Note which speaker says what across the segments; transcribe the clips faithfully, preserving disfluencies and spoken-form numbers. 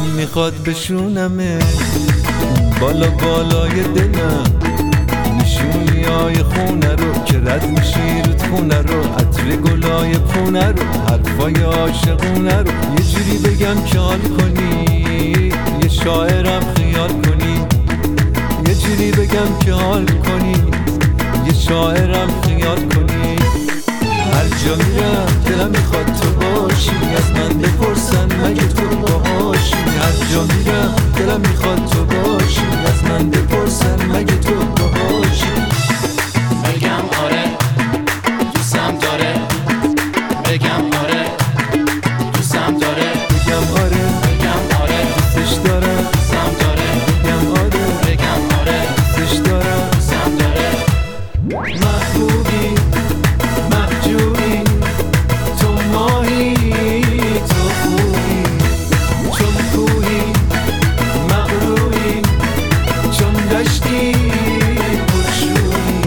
Speaker 1: میخواد بشونمه بالا بالای دلم، نشونی های خونه رو که رد میشی رود خونه رو، عطر گلای پونه رو، حرفای عاشقونه رو، یه جوری بگم که حال کنی، یه شاعرم خیال کنی، یه جوری بگم که حال کنی، یه شاعرم خیال کنی. هر جا میرم دلم میخواد تو باشی، از من بپرسن مگه تو باهاشی. هر جا میرم دلم میخواد تو باشی، از من بپرسن مگه تو باهاشی.
Speaker 2: بگم آره دوستم داره، بگم آره دوستم داره،
Speaker 1: بگم آره
Speaker 2: بگم آره
Speaker 1: دوستش دارم،
Speaker 2: دوستم داره،
Speaker 1: بگم آره
Speaker 2: بگم آره
Speaker 1: دوستش دارم،
Speaker 2: دوستم داره.
Speaker 1: محبوبی محجوبی تو ماهی تو خوبی، چون کوهی مغروری، چون دشتی پرشوری.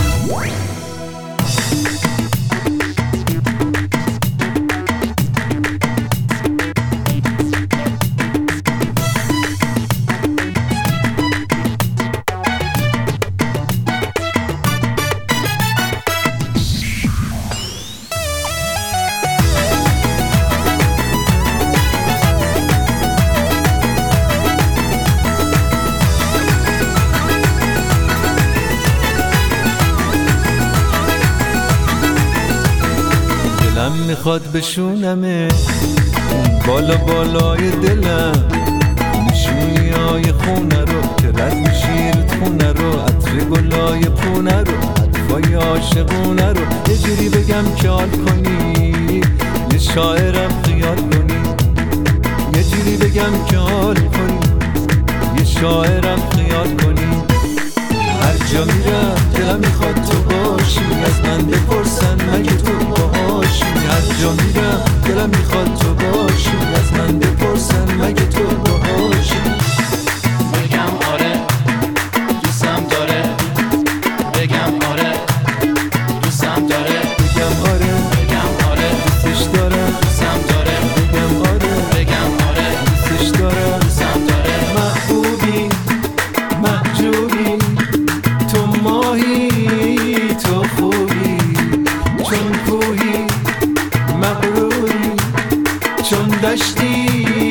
Speaker 1: دلم میخواد بشونمه بالا بالای دلم، نشونی های خونه رو که رد میشی رود خونه رو، عطر گلای پونه رو، حرفای عاشقونه رو، یه جوری بگم که حال کنی، یه شاعرم خیال کنی، یه جوری بگم که حال کنی، یه شاعرم خیال کنی. هر جا میرم دلم میخواد تو باشی، از من بپرسن مگه تو باهاشی. هر جا میرم دلم میخواد تو باشی، از من بپرسن مگه تو باهاشی.
Speaker 2: بگم آره دوستم داره، بگم آره دوستم داره،
Speaker 1: بگم آره
Speaker 2: بگم آره
Speaker 1: دوستش دارم،
Speaker 2: دوستم داره،
Speaker 1: بگم آره
Speaker 2: بگم آره
Speaker 1: دوستش دارم.
Speaker 2: دوستم داره.
Speaker 1: محبوبی محجوبی تو ماهی تو خوبی، چون کوهی مغروری، چون دشتی